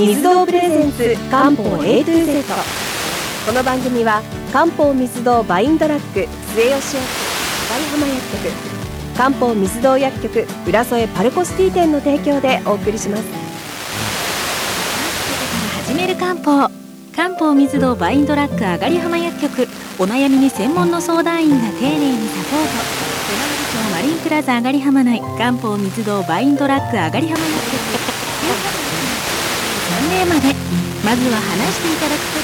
水道プレゼンツ漢方 A to Z。 この番組は漢方水道バインドラック末吉薬局、上浜薬局、漢方水道薬局浦添パルコシティ店の提供でお送りします。 始める漢方水道バインドラック上がり浜薬局、お悩みに専門の相談員が丁寧にサポート。出前町マリンプラザ上がり浜内漢方水道バインドラック上がり浜薬局3名まで。まずは話していただくと